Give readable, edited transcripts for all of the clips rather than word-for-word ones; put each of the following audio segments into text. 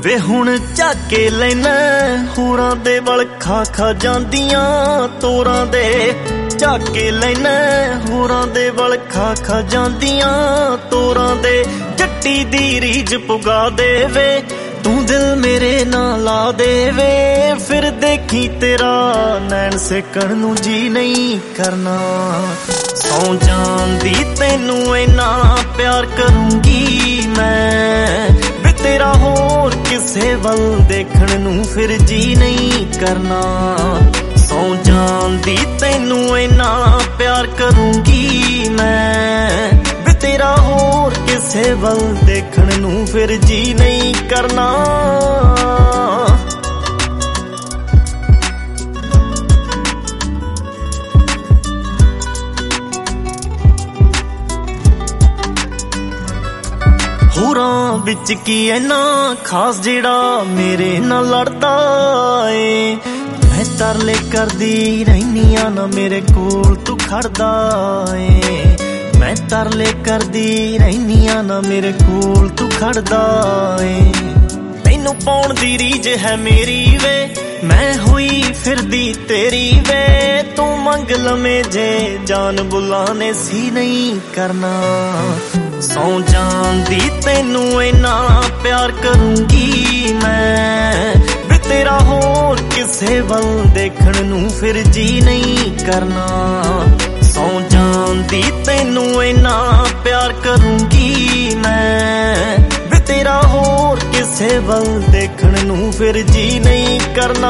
ਵੇ ਹੁਣ ਝਾਕੇ ਲੈਣਾ ਹੋਰਾਂ ਦੇ ਵੱਲ ਖਾ ਖਾ ਜਾਂਦੀਆਂ ਤੋਰਾਂ ਦੇ। ਝਾਕੇ ਲੈਣਾ ਹੋਰਾਂ ਦੇ ਵੱਲ ਖਾ ਖਾ ਜਾਂਦੀਆਂ ਤੋਰਾਂ ਦੇ। ਜੱਟੀ ਦੀ ਰੀਝ ਪੁਗਾ ਦੇਵੇ ਤੂੰ ਦਿਲ ਮੇਰੇ ਨਾਲ ਲਾ ਦੇਵੇ। ਫਿਰ ਦੇਖੀ ਤੇਰਾ ਨੈਣ ਸੇਕਣ ਨੂੰ ਜੀ ਨਹੀਂ ਕਰਨਾ। ਸੌਂ ਜਾਂਦੀ ਤੈਨੂੰ ਇੰਨਾ ਪਿਆਰ ਕਰੂੰਗੀ ਮੈਂ ਵੇ ਤੇਰਾ ਹੋਰ ਕਿਸੇ ਵੱਲ ਦੇਖਣ ਨੂੰ ਫਿਰ ਜੀ ਨਹੀਂ ਕਰਨਾ। ਸੌਂ ਜਾਂਦੀ ਤੈਨੂੰ ਇੰਨਾ ਪਿਆਰ ਕਰੂੰਗੀ ਮੈਂ ਵੇ ਤੇਰਾ ਹੋਰ ਕਿਸੇ ਵੱਲ ਦੇਖਣ ਨੂੰ ਫਿਰ ਜੀ ਨਹੀਂ ਕਰਨਾ। ਹੋਰਾਂ ਵਿੱਚ ਕੀ ਐਨਾ ਖਾਸ ਜਿਹੜਾ ਮੇਰੇ ਨਾਲ ਲੜਦਾ ਏ। ਮੈਂ ਤਰਲੇ ਕਰਦੀ ਰਹਿਨੀ ਆ ਨਾ ਮੇਰੇ ਕੋਲ ਤੂੰ ਖੜਦਾ ਏ। ਮੈਂ ਤਰਲੇ ਕਰਦੀ ਰਹਿਨੀ ਆ ਨਾ ਮੇਰੇ ਕੋਲ ਤੂੰ ਖੜਦਾ ਏ। ਤੈਨੂੰ ਪਾਉਣ ਦੀ ਰੀਝ ਹੈ ਮੇਰੀ ਵੇ ਮੈਂ ਹੋਈ ਫਿਰਦੀ ਤੇਰੀ ਵੇ। ਤੂੰ ਮੰਗ ਲਵੇਂ ਜੇ ਜਾਨ ਬੁਲਾਣੇ ਸੀ ਨਹੀਂ ਕਰਨਾ। ਸੌਂ ਜਾਂਦੀ ਤੈਨੂੰ ਇੰਨਾ ਪਿਆਰ ਕਰੂੰਗੀ ਮੈਂ ਵੇ ਤੇਰਾ ਹੋਰ ਕਿਸੇ ਵੱਲ ਦੇਖਣ ਨੂੰ ਫਿਰ ਜੀ ਨਹੀਂ ਕਰਨਾ। ਸੌਂ ਜਾਂਦੀ ਤੈਨੂੰ ਇੰਨਾ ਪਿਆਰ ਕਰੂੰਗੀ ਮੈਂ ਵੇ ਤੇਰਾ ਹੋਰ ਕਿਸੇ ਵੱਲ ਦੇਖਣ ਨੂੰ ਫਿਰ ਜੀ ਨਹੀਂ ਕਰਨਾ।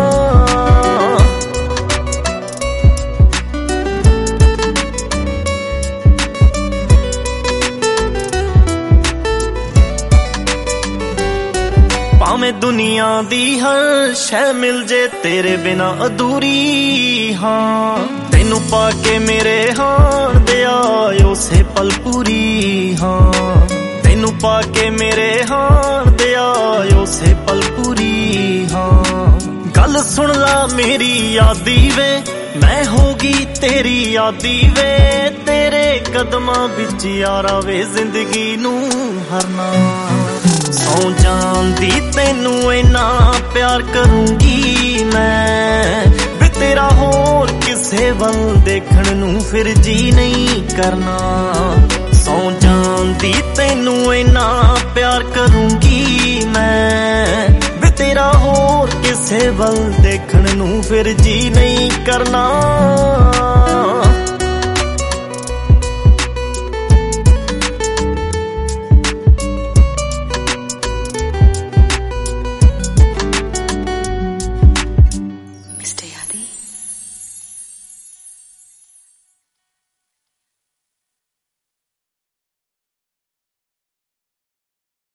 ਭਾਵੇਂ ਦੁਨੀਆ ਦੀ ਹਰ ਸ਼ੈ ਮਿਲ ਜੇ ਤੇਰੇ ਬਿਨਾ ਅਧੂਰੀ ਹਾਂ। ਤੈਨੂੰ ਪਾ ਕੇ ਮੇਰੇ ਹਾਣ ਦੇ ਆਏ ਉਸੇ ਪਲ ਪੂਰੀ ਹਾਂ। ਤੈਨੂੰ ਪਾ ਕੇ ਮੇਰੇ ਹਾਣ ਦੇ ਆਏ ਉਸੇ ਪਲ ਪੂਰੀ ਹਾਂ। ਗੱਲ ਸੁਣ ਲਾ ਮੇਰੀ ਯਾਦੀ ਵੇ ਮੈਂ ਹੋ ਗਈ ਤੇਰੀ ਯਾਦੀ ਵੇ। ਤੇਰੇ ਕਦਮਾਂ ਵਿੱਚ ਯਾਰਾ ਵੇ ਜ਼ਿੰਦਗੀ ਨੂੰ ਹਰਨਾ। ਸੌਂ ਜਾਂਦੀ ਤੈਨੂੰ ਇੰਨਾ ਪਿਆਰ ਕਰੂੰਗੀ ਮੈਂ ਵੇ ਤੇਰਾ ਹੋਰ ਕਿਸੇ ਵੱਲ ਦੇਖਣ ਨੂੰ ਫਿਰ ਜੀ ਨਹੀਂ ਕਰਨਾ। ਸੌਂ ਜਾਂਦੀ ਤੈਨੂੰ ਇੰਨਾ ਪਿਆਰ ਕਰੂੰਗੀ ਮੈਂ ਵੇ ਤੇਰਾ ਹੋਰ ਕਿਸੇ ਵੱਲ ਦੇਖਣ ਨੂੰ ਫਿਰ ਜੀ ਨਹੀਂ ਕਰਨਾ।